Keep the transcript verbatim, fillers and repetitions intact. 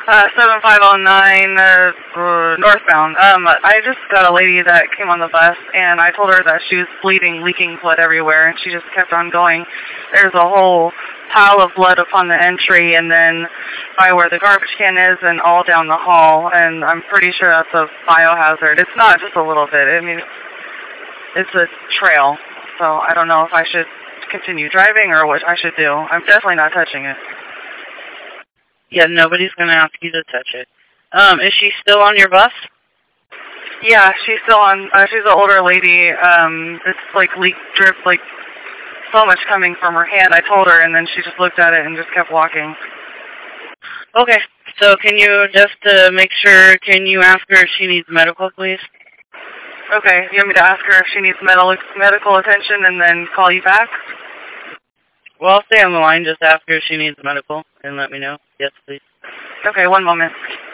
Uh, seven five oh nine, uh, uh, northbound. Um, I just got a lady that came on the bus, and I told her that she was bleeding, leaking blood everywhere, and she just kept on going. There's a whole pile of blood upon the entry, and then by where the garbage can is, and all down the hall, and I'm pretty sure that's a biohazard. It's not just a little bit. I mean, it's a trail, so I don't know if I should continue driving or what I should do. I'm definitely not touching it. Yeah, nobody's going to ask you to touch it. Um, is she still on your bus? Yeah, she's still on. Uh, she's an older lady. Um, it's like leak drip, like so much coming from her hand. I told her, and then she just looked at it and just kept walking. Okay, so can you just uh, make sure, can you ask her if she needs medical, please? Okay, you want me to ask her if she needs medical medical attention and then call you back? Well, I'll stay on the line. Just ask her if she needs medical and let me know. Yes, please. Okay, one moment.